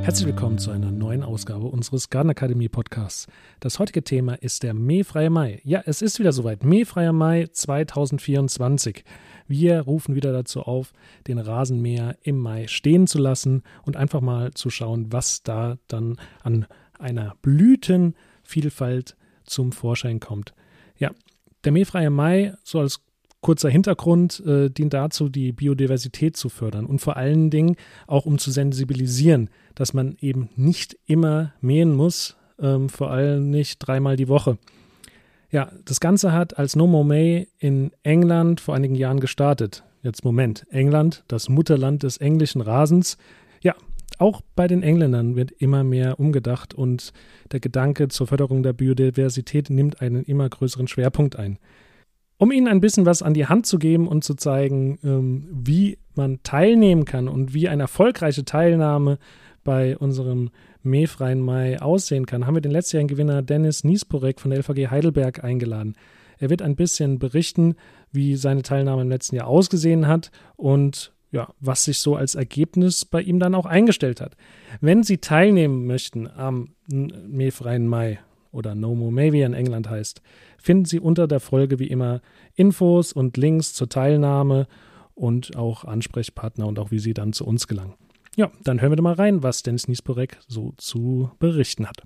Herzlich willkommen zu einer neuen Ausgabe unseres Gartenakademie Podcasts. Das heutige Thema ist der mähfreie Mai. Ja, es ist wieder soweit. Mähfreier Mai 2024. Wir rufen wieder dazu auf, den Rasenmäher im Mai stehen zu lassen und einfach mal zu schauen, was da dann an einer Blütenvielfalt zum Vorschein kommt. Ja, der mähfreie Mai, so als kurzer Hintergrund, dient dazu, die Biodiversität zu fördern und vor allen Dingen auch um zu sensibilisieren, dass man eben nicht immer mähen muss, vor allem nicht 3-mal die Woche. Ja, das Ganze hat als No More May in England vor einigen Jahren gestartet. Jetzt Moment, England, das Mutterland des englischen Rasens. Ja, auch bei den Engländern wird immer mehr umgedacht und der Gedanke zur Förderung der Biodiversität nimmt einen immer größeren Schwerpunkt ein. Um Ihnen ein bisschen was an die Hand zu geben und zu zeigen, wie man teilnehmen kann und wie eine erfolgreiche Teilnahme bei unserem mähfreien Mai aussehen kann, haben wir den letztjährigen Gewinner Dennis Niesporek von der LVG Heidelberg eingeladen. Er wird ein bisschen berichten, wie seine Teilnahme im letzten Jahr ausgesehen hat und ja, was sich so als Ergebnis bei ihm dann auch eingestellt hat. Wenn Sie teilnehmen möchten am mähfreien Mai oder No More May, wie er in England heißt, finden Sie unter der Folge wie immer Infos und Links zur Teilnahme und auch Ansprechpartner und auch wie Sie dann zu uns gelangen. Ja, dann hören wir doch mal rein, was Dennis Niesporek so zu berichten hat.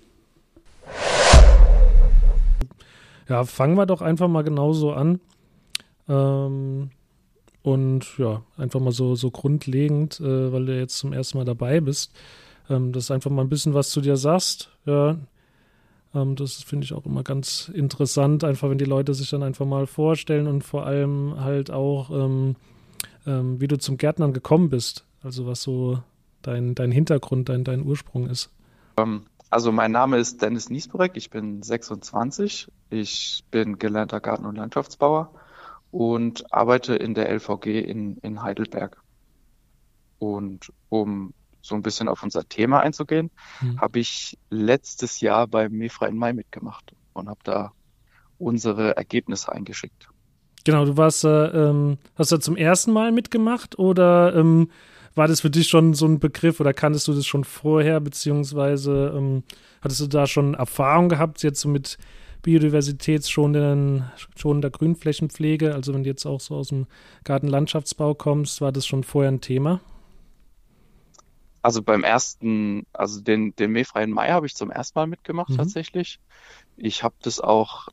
Ja, fangen wir doch einfach mal genauso an. Und ja, einfach mal so grundlegend, weil du jetzt zum ersten Mal dabei bist, dass du einfach mal ein bisschen was zu dir sagst. Ja, das finde ich auch immer ganz interessant, einfach wenn die Leute sich dann einfach mal vorstellen und vor allem halt auch, wie du zum Gärtnern gekommen bist. Also was so dein Hintergrund, dein Ursprung ist. Also mein Name ist Dennis Niesporek, ich bin 26, ich bin gelernter Garten- und Landschaftsbauer und arbeite in der LVG in Heidelberg. Und um so ein bisschen auf unser Thema einzugehen, habe ich letztes Jahr beim mähfreien Mai mitgemacht und habe da unsere Ergebnisse eingeschickt. Genau, du warst, hast du zum ersten Mal mitgemacht oder war das für dich schon so ein Begriff oder kanntest du das schon vorher, beziehungsweise hattest du da schon Erfahrung gehabt, jetzt so mit biodiversitätsschonender Grünflächenpflege, also wenn du jetzt auch so aus dem Gartenlandschaftsbau kommst, war das schon vorher ein Thema? Also den mähfreien Mai habe ich zum ersten Mal mitgemacht tatsächlich. Ich habe das auch,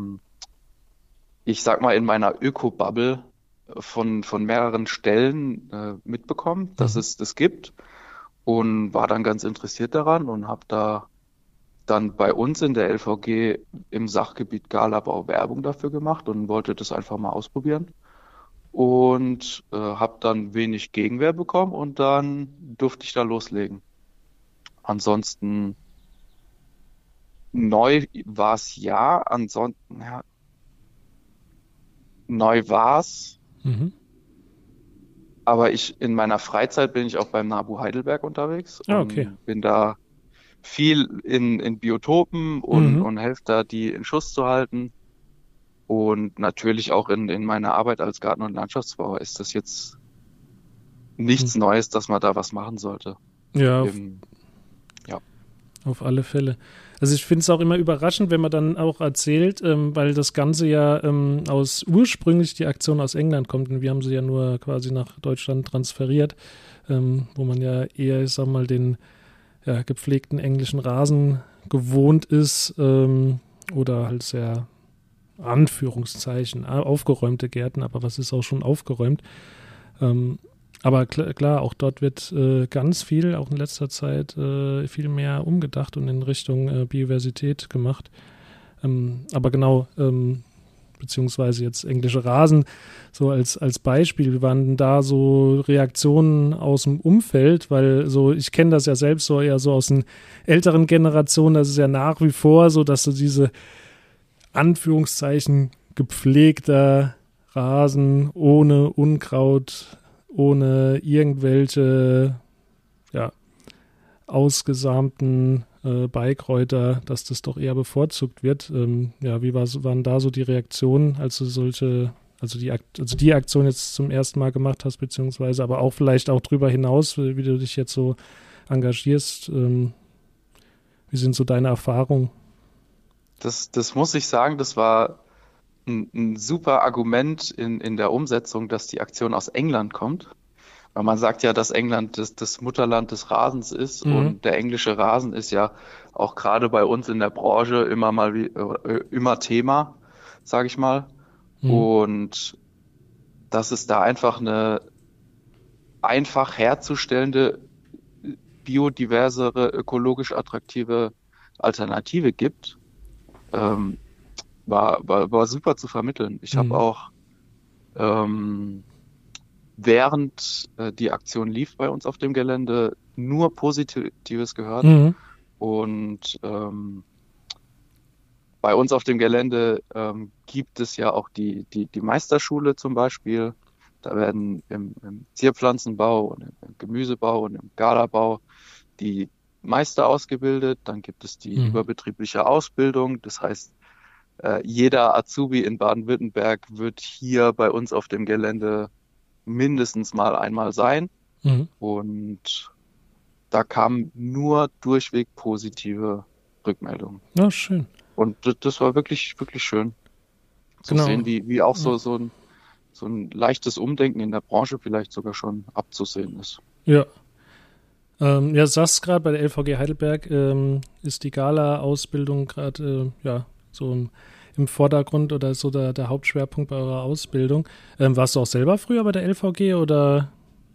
ich sag mal, in meiner Öko-Bubble von mehreren Stellen mitbekommen, dass es das gibt und war dann ganz interessiert daran und habe da dann bei uns in der LVG im Sachgebiet Galabau Werbung dafür gemacht und wollte das einfach mal ausprobieren. Und habe dann wenig Gegenwehr bekommen und dann durfte ich da loslegen. Ansonsten neu war es neu war es. Aber in meiner Freizeit bin ich auch beim NABU Heidelberg unterwegs und bin da viel in Biotopen und helfe da, die in Schuss zu halten. Und natürlich auch in meiner Arbeit als Garten- und Landschaftsbauer ist das jetzt nichts Neues, dass man da was machen sollte. Ja, auf alle Fälle. Also ich finde es auch immer überraschend, wenn man dann auch erzählt, weil das Ganze ja ursprünglich die Aktion aus England kommt und wir haben sie ja nur quasi nach Deutschland transferiert, wo man ja eher, ich sag mal, den gepflegten englischen Rasen gewohnt ist oder halt sehr Anführungszeichen, aufgeräumte Gärten, aber was ist auch schon aufgeräumt? Aber klar, auch dort wird ganz viel, auch in letzter Zeit, viel mehr umgedacht und in Richtung Biodiversität gemacht. Aber genau, beziehungsweise jetzt englische Rasen, so als Beispiel, wie waren denn da so Reaktionen aus dem Umfeld? Weil so, ich kenne das ja selbst so eher so aus den älteren Generationen, das ist ja nach wie vor so, dass so diese Anführungszeichen gepflegter Rasen ohne Unkraut, ohne irgendwelche ausgesamten Beikräuter, dass das doch eher bevorzugt wird. Wie waren da so die Reaktionen, als du die Aktion jetzt zum ersten Mal gemacht hast, beziehungsweise aber auch vielleicht auch drüber hinaus, wie du dich jetzt so engagierst. Wie sind so deine Erfahrungen? Das muss ich sagen, das war ein super Argument in der Umsetzung, dass die Aktion aus England kommt. Weil man sagt ja, dass England das Mutterland des Rasens ist Mhm. und der englische Rasen ist ja auch gerade bei uns in der Branche immer Thema, sage ich mal. Mhm. Und dass es da einfach eine einfach herzustellende, biodiversere, ökologisch attraktive Alternative gibt, ähm, war super zu vermitteln. Ich habe Mhm. auch ähm, während die Aktion lief bei uns auf dem Gelände nur Positives gehört. Mhm. Und bei uns auf dem Gelände gibt es ja auch die Meisterschule zum Beispiel. Da werden im Zierpflanzenbau und im Gemüsebau und im Garterbau die Meister ausgebildet. Dann gibt es die Mhm. überbetriebliche Ausbildung. Das heißt, jeder Azubi in Baden-Württemberg wird hier bei uns auf dem Gelände mindestens mal einmal sein. Mhm. Und da kamen nur durchweg positive Rückmeldungen. Ja, schön. Und das war wirklich, wirklich schön zu Genau. sehen, wie auch so ein leichtes Umdenken in der Branche vielleicht sogar schon abzusehen ist. Ja. Ja, du sagst gerade, bei der LVG Heidelberg ist die Gala-Ausbildung gerade ja, so im Vordergrund oder so der Hauptschwerpunkt bei eurer Ausbildung. Warst du auch selber früher bei der LVG oder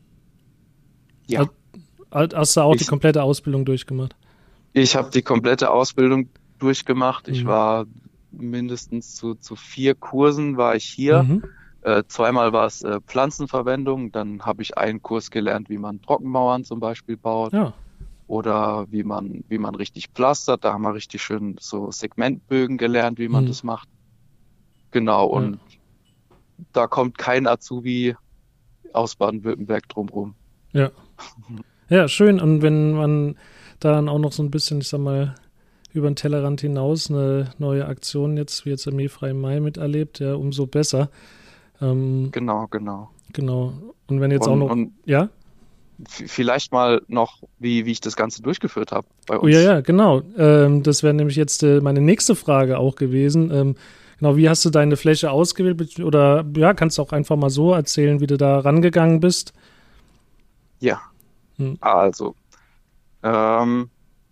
Ja, hast du auch die ich, komplette Ausbildung durchgemacht? ich habe die komplette Ausbildung durchgemacht. Ich Mhm. war mindestens zu 4 Kursen war ich hier. Mhm. Zweimal war es Pflanzenverwendung. Dann habe ich einen Kurs gelernt, wie man Trockenmauern zum Beispiel baut. Ja. Oder wie man richtig pflastert. Da haben wir richtig schön so Segmentbögen gelernt, wie man Mhm. das macht. Genau, Ja. und da kommt kein Azubi aus Baden-Württemberg drumrum. Ja. Ja, schön. Und wenn man dann auch noch so ein bisschen, ich sag mal, über den Tellerrand hinaus eine neue Aktion jetzt, wie jetzt der Mai Mai miterlebt, ja, umso besser. Ähm, Genau, genau. genau. Und wenn jetzt auch Und, noch, und ja? vielleicht mal noch, wie ich das Ganze durchgeführt habe bei Oh ja, uns. ja, genau. Das wäre nämlich jetzt meine nächste Frage auch gewesen. Genau, wie hast du deine Fläche ausgewählt? Oder ja, kannst du auch einfach mal so erzählen, wie du da rangegangen bist? Ja, Hm. also, ähm,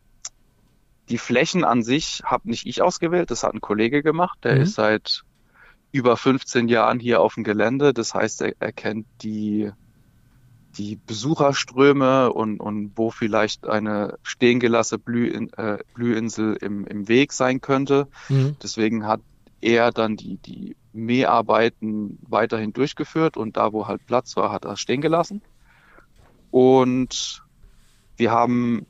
die Flächen an sich habe nicht ich ausgewählt, das hat ein Kollege gemacht. Der Mhm. ist seit über 15 Jahren hier auf dem Gelände. Das heißt, er kennt die Besucherströme und wo vielleicht eine stehen gelassene Blühinsel im Weg sein könnte. Mhm. Deswegen hat er dann die Mäharbeiten weiterhin durchgeführt und da, wo halt Platz war, hat er stehen gelassen. Und wir haben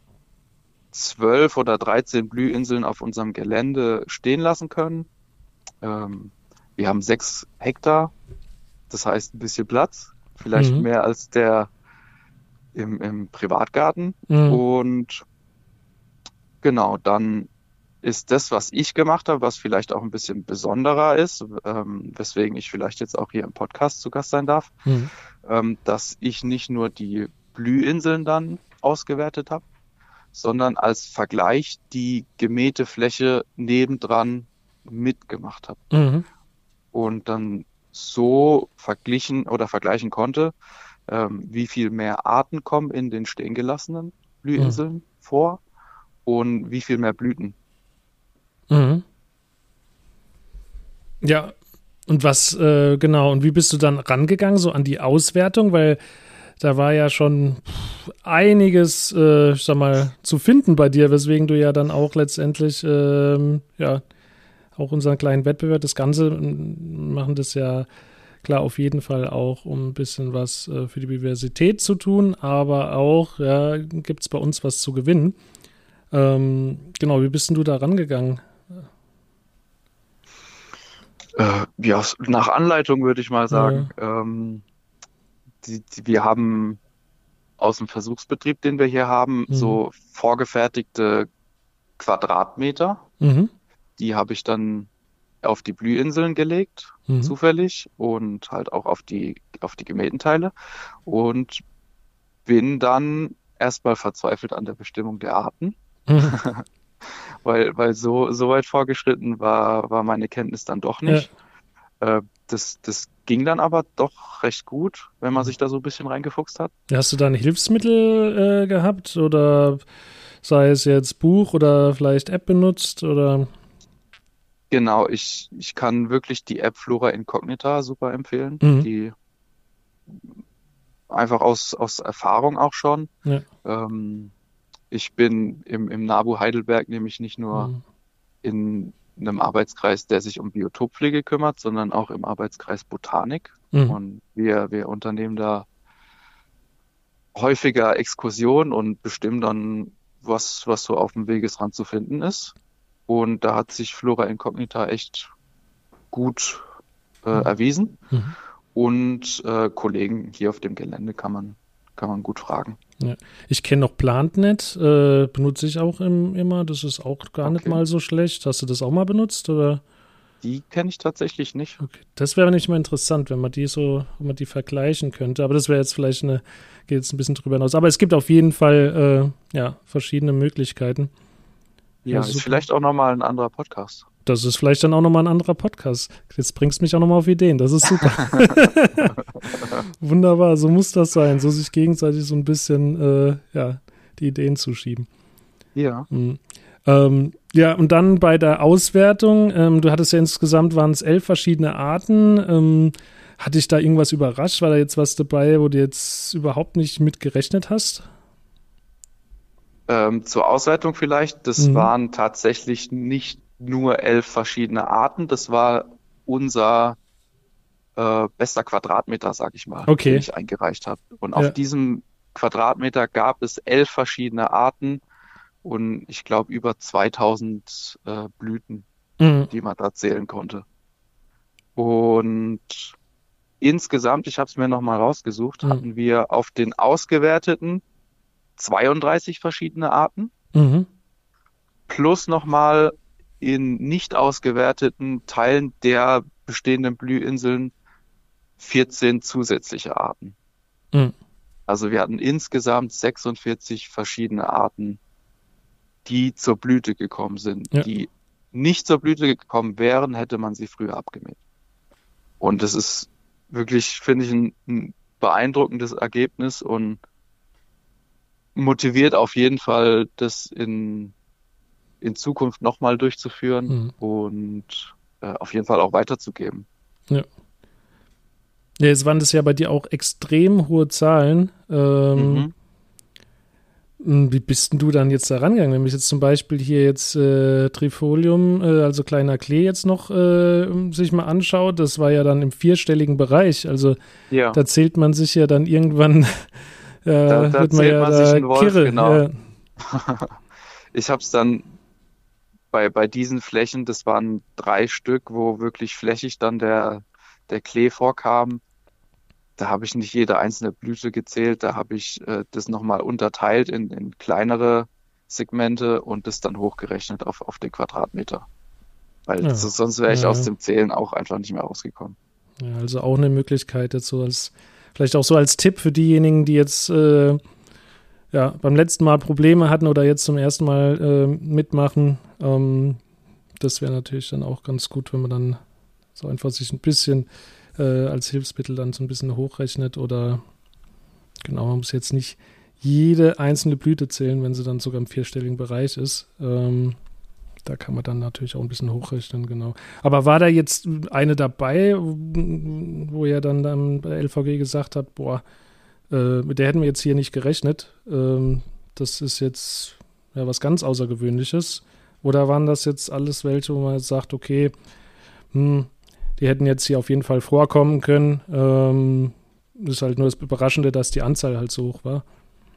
12 oder 13 Blühinseln auf unserem Gelände stehen lassen können. Ähm, Wir haben 6 Hektar, das heißt ein bisschen Platz, vielleicht Mhm. mehr als der im Privatgarten. Mhm. Und genau, dann ist das, was ich gemacht habe, was vielleicht auch ein bisschen besonderer ist, weswegen ich vielleicht jetzt auch hier im Podcast zu Gast sein darf, Mhm. dass ich nicht nur die Blühinseln dann ausgewertet habe, sondern als Vergleich die gemähte Fläche nebendran mitgemacht habe Mhm. und dann so verglichen oder vergleichen konnte, wie viel mehr Arten kommen in den stehen gelassenen Mhm. Blühinseln vor und wie viel mehr Blüten. Mhm. Ja, und was, genau, und wie bist du dann rangegangen, so an die Auswertung? Weil da war ja schon einiges, ich sag mal, zu finden bei dir, weswegen du ja dann auch letztendlich, ja, auch unseren kleinen Wettbewerb, das Ganze machen das ja klar auf jeden Fall auch, um ein bisschen was für die Diversität zu tun, aber auch, ja, gibt es bei uns was zu gewinnen. Genau, wie bist denn du da rangegangen? Ja, nach Anleitung würde ich mal Äh, sagen. Wir haben aus dem Versuchsbetrieb, den wir hier haben, mhm. so vorgefertigte Quadratmeter. Mhm. Die habe ich dann auf die Blühinseln gelegt, Mhm. zufällig, und halt auch auf die gemähten Teile. Und bin dann erstmal verzweifelt an der Bestimmung der Arten, Mhm. weil so weit fortgeschritten war meine Kenntnis dann doch Ja. nicht. Das ging dann aber doch recht gut, wenn man sich da so ein bisschen reingefuchst hat. Hast du da ein Hilfsmittel gehabt oder sei es jetzt Buch oder vielleicht App benutzt oder? Genau, ich kann wirklich die App Flora Incognita super empfehlen, Mhm. die einfach aus Erfahrung auch schon. Ja. Ähm, Ich bin im NABU Heidelberg nämlich nicht nur Mhm. in einem Arbeitskreis, der sich um Biotoppflege kümmert, sondern auch im Arbeitskreis Botanik. Mhm. Und wir unternehmen da häufiger Exkursionen und bestimmen dann, was so auf dem Wegesrand zu finden ist. Und da hat sich Flora Incognita echt gut erwiesen. Mhm. Und Kollegen hier auf dem Gelände kann man gut fragen. Ja. Ich kenne noch PlantNet, benutze ich auch immer. Das ist auch gar nicht Okay. mal so schlecht. Hast du das auch mal benutzt oder? Die kenne ich tatsächlich nicht. Okay. Das wäre nicht mal interessant, wenn man die vergleichen könnte. Aber das wäre jetzt vielleicht geht jetzt ein bisschen drüber hinaus. Aber es gibt auf jeden Fall verschiedene Möglichkeiten. Ja, ist vielleicht auch nochmal ein anderer Podcast. Das ist vielleicht dann auch nochmal ein anderer Podcast. Jetzt bringst du mich auch nochmal auf Ideen. Das ist super. Wunderbar, so muss das sein. So sich gegenseitig so ein bisschen die Ideen zuschieben. Ja. Mhm. Und dann bei der Auswertung, du hattest ja insgesamt, waren es 11 verschiedene Arten. Hat dich da irgendwas überrascht? War da jetzt was dabei, wo du jetzt überhaupt nicht mit gerechnet hast? Zur Auswertung vielleicht, das waren tatsächlich nicht nur 11 verschiedene Arten, das war unser bester Quadratmeter, sag ich mal, Okay. den ich eingereicht habe. Und auf diesem Quadratmeter gab es 11 verschiedene Arten und ich glaube über 2000 Blüten, die man da zählen konnte. Und insgesamt, ich habe es mir nochmal rausgesucht, hatten wir auf den ausgewerteten 32 verschiedene Arten, plus nochmal in nicht ausgewerteten Teilen der bestehenden Blühinseln 14 zusätzliche Arten. Also wir hatten insgesamt 46 verschiedene Arten, die zur Blüte gekommen sind. Ja. Die nicht zur Blüte gekommen wären, hätte man sie früher abgemäht. Und das ist wirklich, finde ich, ein beeindruckendes Ergebnis und motiviert auf jeden Fall, das in Zukunft nochmal durchzuführen und auf jeden Fall auch weiterzugeben. Ja. Ja, jetzt waren das ja bei dir auch extrem hohe Zahlen. Wie bist denn du dann jetzt da rangegangen? Wenn ich jetzt zum Beispiel hier jetzt Trifolium, also kleiner Klee jetzt noch sich mal anschaut, das war ja dann im 4-stelligen Bereich. Also da zählt man sich ja dann irgendwann, da wird man zählt ja man da sich einen Wolf, kirre. genau. Ja. Ich habe es dann bei diesen Flächen, das waren 3 Stück, wo wirklich flächig dann der Klee vorkam. Da habe ich nicht jede einzelne Blüte gezählt, da habe ich das nochmal unterteilt in kleinere Segmente und das dann hochgerechnet auf den Quadratmeter. Weil sonst wäre ich aus dem Zählen auch einfach nicht mehr rausgekommen. Ja, also auch eine Möglichkeit jetzt so vielleicht auch so als Tipp für diejenigen, die jetzt beim letzten Mal Probleme hatten oder jetzt zum ersten Mal mitmachen. Das wäre natürlich dann auch ganz gut, wenn man dann so einfach sich ein bisschen als Hilfsmittel dann so ein bisschen hochrechnet oder genau, man muss jetzt nicht jede einzelne Blüte zählen, wenn sie dann sogar im 4-stelligen Bereich ist. Da kann man dann natürlich auch ein bisschen hochrechnen, genau. Aber war da jetzt eine dabei, wo ihr dann bei LVG gesagt habt, mit der hätten wir jetzt hier nicht gerechnet. Das ist jetzt was ganz Außergewöhnliches. Oder waren das jetzt alles welche, wo man jetzt sagt, okay, die hätten jetzt hier auf jeden Fall vorkommen können. Ist halt nur das Überraschende, dass die Anzahl halt so hoch war.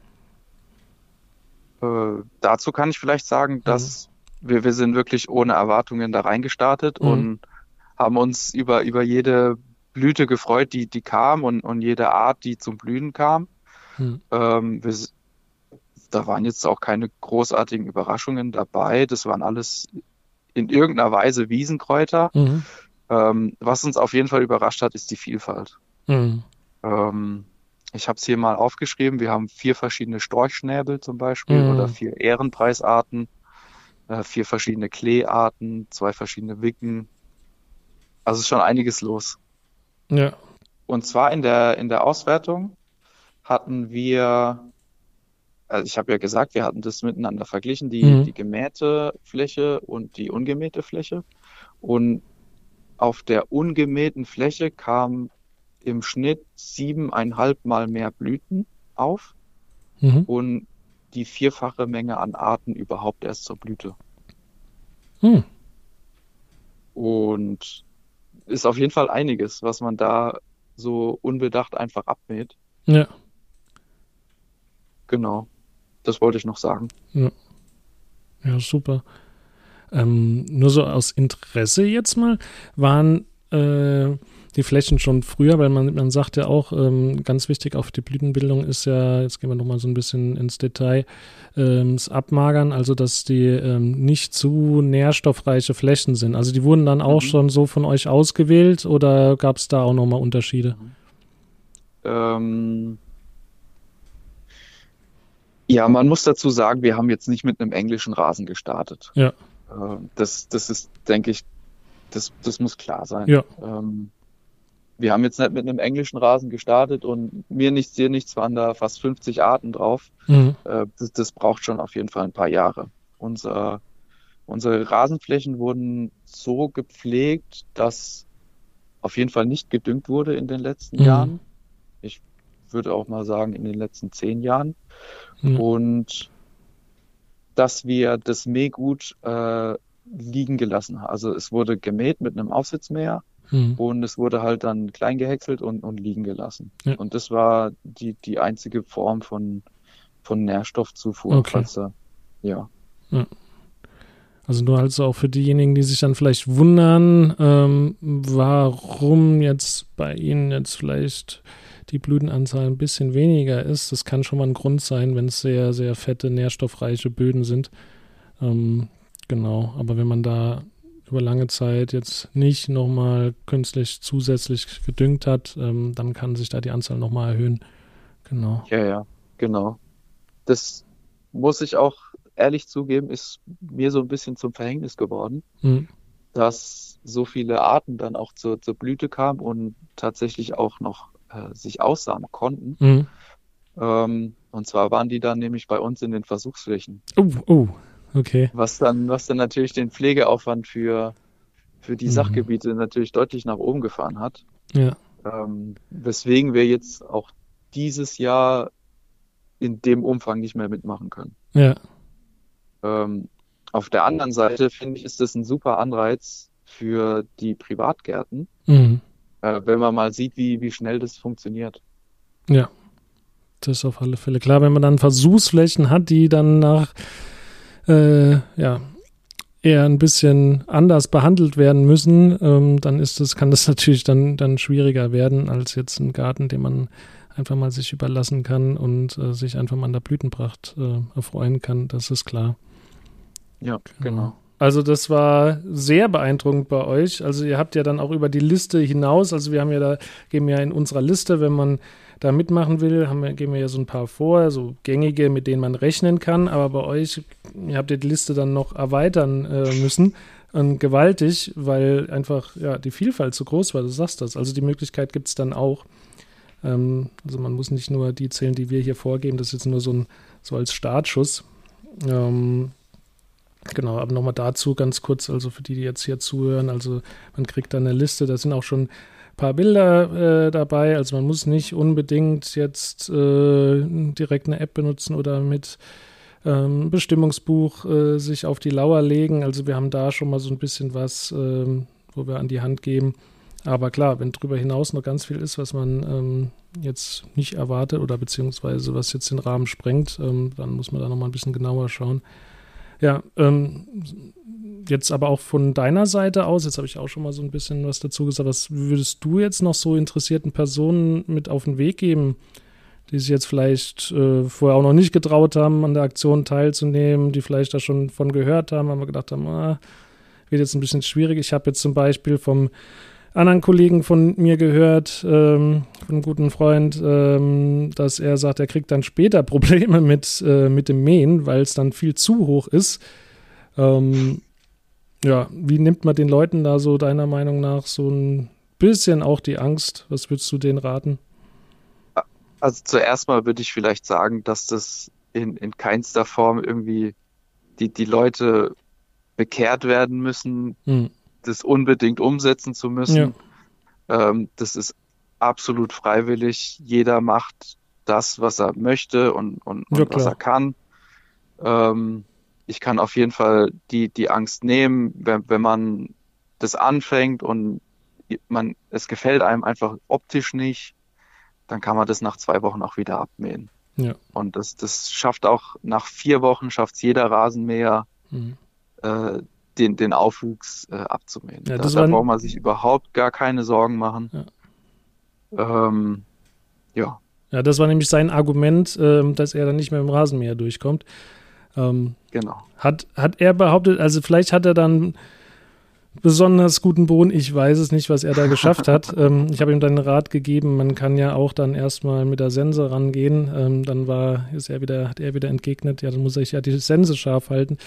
Dazu kann ich vielleicht sagen, dass wir sind wirklich ohne Erwartungen da reingestartet und haben uns über jede Blüte gefreut, die kam und jede Art, die zum Blühen kam. Da waren jetzt auch keine großartigen Überraschungen dabei. Das waren alles in irgendeiner Weise Wiesenkräuter. Was uns auf jeden Fall überrascht hat, ist die Vielfalt. Ich Ich habe es hier mal aufgeschrieben. Wir haben 4 verschiedene Storchschnäbel zum Beispiel oder 4 Ehrenpreisarten, 4 verschiedene Kleearten, 2 verschiedene Wicken. Also ist schon einiges los. Ja. Und zwar in der Auswertung hatten wir, also ich habe ja gesagt, wir hatten das miteinander verglichen, die gemähte Fläche und die ungemähte Fläche. Und auf der ungemähten Fläche kam im Schnitt 7,5 Mal mehr Blüten auf Mhm. und die 4-fache Menge an Arten überhaupt erst zur Blüte. Hm. Und ist auf jeden Fall einiges, was man da so unbedacht einfach abmäht. Ja. Genau, das wollte ich noch sagen. Ja. Ja, super. Nur so aus Interesse jetzt mal, waren die Flächen schon früher, weil man sagt ja auch, ganz wichtig auch für die Blütenbildung ist ja, jetzt gehen wir nochmal so ein bisschen ins Detail, das Abmagern, also dass die nicht zu nährstoffreiche Flächen sind. Also die wurden dann auch schon so von euch ausgewählt oder gab es da auch nochmal Unterschiede? Ja, man muss dazu sagen, wir haben jetzt nicht mit einem englischen Rasen gestartet. Ja. Das ist, denke ich, das muss klar sein. Ja. Wir haben jetzt nicht mit einem englischen Rasen gestartet und mir nichts, dir nichts, waren da fast 50 Arten drauf. Mhm. Das braucht schon auf jeden Fall ein paar Jahre. Unsere Rasenflächen wurden so gepflegt, dass auf jeden Fall nicht gedüngt wurde in den letzten Jahren. Ich würde auch mal sagen, in den letzten 10 Jahren. Mhm. Und dass wir das Mähgut liegen gelassen haben. Also es wurde gemäht mit einem Aufsitzmäher und es wurde halt dann klein gehäckselt und liegen gelassen. Ja. Und das war die einzige Form von Nährstoffzufuhr. Okay. Ja. Also nur halt so auch für diejenigen, die sich dann vielleicht wundern, warum jetzt bei Ihnen jetzt vielleicht die Blütenanzahl ein bisschen weniger ist. Das kann schon mal ein Grund sein, wenn es sehr, sehr fette, nährstoffreiche Böden sind. Genau, aber wenn man da über lange Zeit jetzt nicht nochmal künstlich zusätzlich gedüngt hat, dann kann sich da die Anzahl nochmal erhöhen. Genau. Ja, genau. Das muss ich auch ehrlich zugeben, ist mir so ein bisschen zum Verhängnis geworden, dass so viele Arten dann auch zur Blüte kamen und tatsächlich auch noch sich aussamen konnten. Und zwar waren die dann nämlich bei uns in den Versuchsflächen. Okay. Was dann natürlich den Pflegeaufwand für die Sachgebiete natürlich deutlich nach oben gefahren hat. Ja. Weswegen wir jetzt auch dieses Jahr in dem Umfang nicht mehr mitmachen können. Ja. Auf der anderen Seite finde ich, ist das ein super Anreiz für die Privatgärten, wenn man mal sieht, wie schnell das funktioniert. Ja, das ist auf alle Fälle klar. Wenn man dann Versuchsflächen hat, die dann nach eher ein bisschen anders behandelt werden müssen, dann kann das natürlich dann schwieriger werden als jetzt ein Garten, den man einfach mal sich überlassen kann und sich einfach mal an der Blütenpracht erfreuen kann. Das ist klar. Ja, genau. Also das war sehr beeindruckend bei euch. Also ihr habt ja dann auch über die Liste hinaus, also geben ja in unserer Liste, wenn man da mitmachen will, geben wir ja so ein paar vor, so gängige, mit denen man rechnen kann. Aber bei euch, ihr habt ja die Liste dann noch erweitern müssen. Gewaltig, weil einfach die Vielfalt so groß war, du sagst das. Also die Möglichkeit gibt es dann auch. Also man muss nicht nur die zählen, die wir hier vorgeben, das ist jetzt nur so als Startschuss. Genau, aber nochmal dazu ganz kurz, also für die jetzt hier zuhören, also man kriegt dann eine Liste, da sind auch schon ein paar Bilder dabei, also man muss nicht unbedingt jetzt direkt eine App benutzen oder mit Bestimmungsbuch sich auf die Lauer legen, also wir haben da schon mal so ein bisschen was, wo wir an die Hand geben, aber klar, wenn darüber hinaus noch ganz viel ist, was man jetzt nicht erwartet oder beziehungsweise was jetzt den Rahmen sprengt, dann muss man da nochmal ein bisschen genauer schauen. Ja, jetzt aber auch von deiner Seite aus, jetzt habe ich auch schon mal so ein bisschen was dazu gesagt, was würdest du jetzt noch so interessierten Personen mit auf den Weg geben, die sich jetzt vielleicht vorher auch noch nicht getraut haben, an der Aktion teilzunehmen, die vielleicht da schon von gehört haben, aber gedacht haben, wird jetzt ein bisschen schwierig. Ich habe jetzt zum Beispiel vom anderen Kollegen von mir gehört, von einem guten Freund, dass er sagt, er kriegt dann später Probleme mit dem Mähen, weil es dann viel zu hoch ist. Ja, wie nimmt man den Leuten da so deiner Meinung nach so ein bisschen auch die Angst? Was würdest du denen raten? Also zuerst mal würde ich vielleicht sagen, dass das in keinster Form irgendwie die Leute bekehrt werden müssen, das unbedingt umsetzen zu müssen. Das ist absolut freiwillig. Jeder macht das, was er möchte und was er kann. Ich kann auf jeden Fall die Angst nehmen, wenn man das anfängt und es gefällt einem einfach optisch nicht, dann kann man das nach 2 Wochen auch wieder abmähen. Ja. Und das schafft auch nach 4 Wochen, schafft es jeder Rasenmäher, den Aufwuchs abzumähen. Ja, Da braucht man sich überhaupt gar keine Sorgen machen. Ja. Ja, das war nämlich sein Argument, dass er dann nicht mehr im Rasenmäher durchkommt. Genau. Hat er behauptet, also vielleicht hat er dann besonders guten Boden, ich weiß es nicht, was er da geschafft hat. Ich habe ihm dann einen Rat gegeben, man kann ja auch dann erstmal mit der Sense rangehen. Dann hat er wieder entgegnet, ja, dann muss ich ja die Sense scharf halten.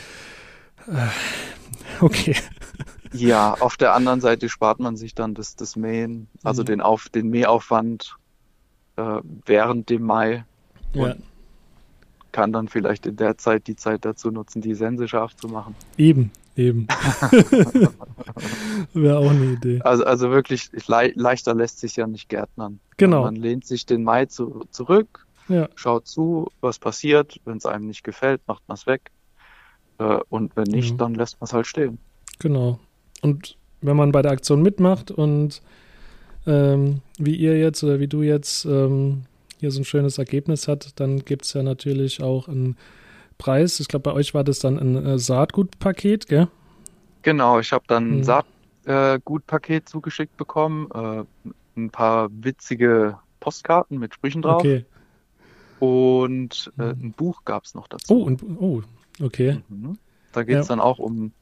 Okay. Ja, auf der anderen Seite spart man sich dann das Mähen, also den Mähaufwand während dem Mai und kann dann vielleicht in der Zeit die Zeit dazu nutzen, die Sense scharf zu machen. Eben. Wäre auch eine Idee. Also wirklich, leichter lässt sich ja nicht gärtnern. Genau. Man lehnt sich den Mai zurück, schaut zu, was passiert. Wenn es einem nicht gefällt, macht man es weg. Und wenn nicht, dann lässt man es halt stehen. Genau. Und wenn man bei der Aktion mitmacht und wie ihr jetzt oder wie du jetzt hier so ein schönes Ergebnis hat, dann gibt es ja natürlich auch einen Preis. Ich glaube, bei euch war das dann ein Saatgutpaket, gell? Genau, ich habe dann ein Saatgutpaket zugeschickt bekommen, ein paar witzige Postkarten mit Sprüchen drauf. Okay. Und ein Buch gab es noch dazu. Okay. Da geht es dann auch um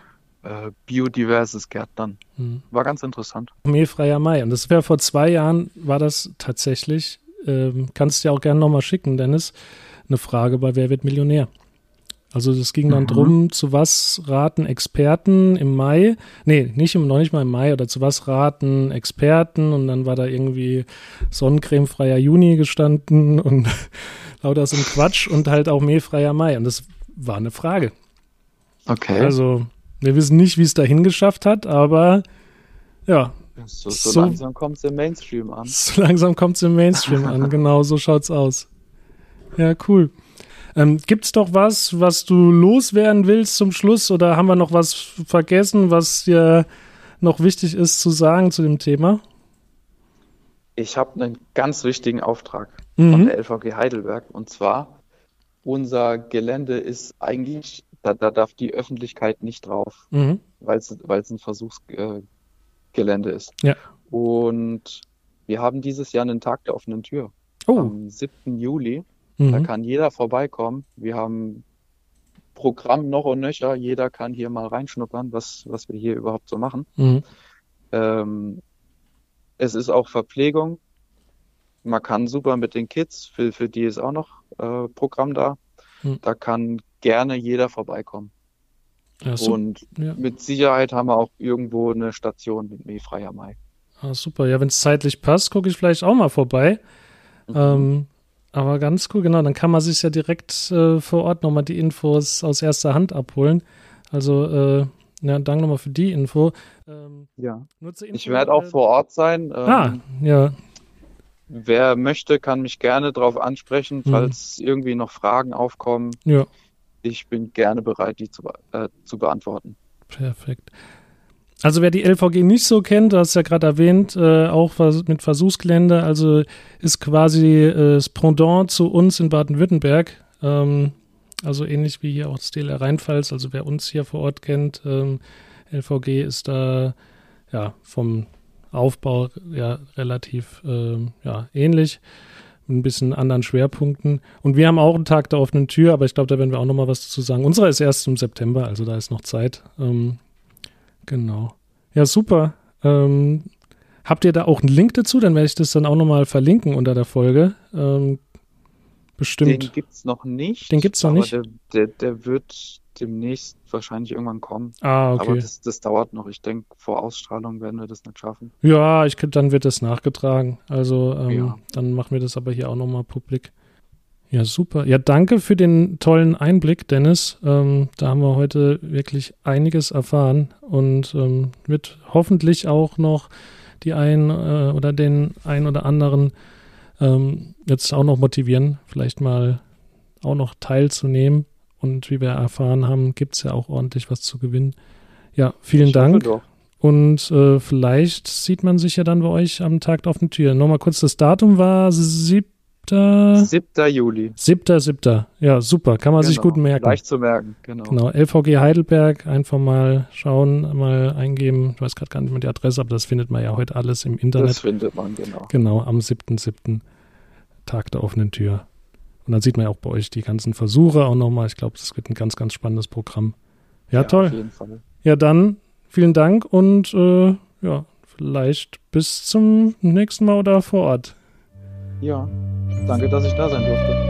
biodiverses Gärtnern. War ganz interessant. Mähfreier Mai. Und das wäre vor 2 Jahren, war das tatsächlich, kannst du ja auch gerne nochmal schicken, Dennis, eine Frage bei Wer wird Millionär? Also das ging dann drum, zu was raten Experten im Mai, noch nicht mal im Mai, oder zu was raten Experten, und dann war da irgendwie sonnencremefreier Juni gestanden und lauter so ein Quatsch und halt auch mähfreier Mai. Und das war eine Frage. Okay. Also wir wissen nicht, wie es dahin geschafft hat, aber ja. So langsam kommt es im Mainstream an. So langsam kommt es im Mainstream an, genau, so schaut's aus. Ja, cool. Gibt's doch was du loswerden willst zum Schluss, oder haben wir noch was vergessen, was dir noch wichtig ist zu sagen zu dem Thema? Ich habe einen ganz wichtigen Auftrag von der LVG Heidelberg, und zwar, unser Gelände ist eigentlich, da darf die Öffentlichkeit nicht drauf, weil es ein Versuchsgelände ist. Ja. Und wir haben dieses Jahr einen Tag der offenen Tür. Am 7. Juli. Da kann jeder vorbeikommen. Wir haben Programm noch und nöcher. Jeder kann hier mal reinschnuppern, was wir hier überhaupt so machen. Es ist auch Verpflegung. Man kann super mit den Kids, für die ist auch noch Programm da. Da kann gerne jeder vorbeikommen. Ja, und mit Sicherheit haben wir auch irgendwo eine Station mit mähfreier Mai. Ah, super. Ja, wenn es zeitlich passt, gucke ich vielleicht auch mal vorbei. Aber ganz cool, genau. Dann kann man sich ja direkt vor Ort nochmal die Infos aus erster Hand abholen. Also, danke nochmal für die Info. Ich werde auch vor Ort sein. Wer möchte, kann mich gerne darauf ansprechen, falls irgendwie noch Fragen aufkommen. Ja. Ich bin gerne bereit, die zu beantworten. Perfekt. Also wer die LVG nicht so kennt, du hast ja gerade erwähnt, auch mit Versuchsgelände, also ist quasi das Pendant zu uns in Baden-Württemberg, also ähnlich wie hier auch das DLR Rheinpfalz, also wer uns hier vor Ort kennt, LVG ist da vom Aufbau relativ ähnlich, mit ein bisschen anderen Schwerpunkten. Und wir haben auch einen Tag der offenen Tür, aber ich glaube, da werden wir auch nochmal was dazu sagen. Unsere ist erst im September, also da ist noch Zeit. Genau. Ja, super. Habt ihr da auch einen Link dazu? Dann werde ich das dann auch nochmal verlinken unter der Folge. Bestimmt. Den gibt's noch nicht. Den gibt's noch nicht? Der wird demnächst wahrscheinlich irgendwann kommen. Ah, okay. Aber das dauert noch. Ich denke, vor Ausstrahlung werden wir das nicht schaffen. Ja, dann wird das nachgetragen. Also Ja. dann machen wir das aber hier auch nochmal publik. Ja, super. Ja, danke für den tollen Einblick, Dennis. Da haben wir heute wirklich einiges erfahren und wird hoffentlich auch noch die den ein oder anderen jetzt auch noch motivieren, vielleicht mal auch noch teilzunehmen. Und wie wir erfahren haben, gibt es ja auch ordentlich was zu gewinnen. Ja, vielen Dank. Doch. Und vielleicht sieht man sich ja dann bei euch am Tag auf der Tür. Nochmal kurz, das Datum war 7. 7. Juli. 7. Ja, super. Kann man sich Genau. gut merken. Leicht zu merken, genau. Genau, LVG Heidelberg, einfach mal schauen, mal eingeben. Ich weiß gerade gar nicht mehr die Adresse, aber das findet man ja heute alles im Internet. Das findet man, genau. Genau, am 7.7. Tag der offenen Tür. Und dann sieht man ja auch bei euch die ganzen Versuche auch nochmal. Ich glaube, das wird ein ganz, ganz spannendes Programm. Ja, toll. Auf jeden Fall. Ja, dann vielen Dank und ja, vielleicht bis zum nächsten Mal oder vor Ort. Ja, danke, dass ich da sein durfte.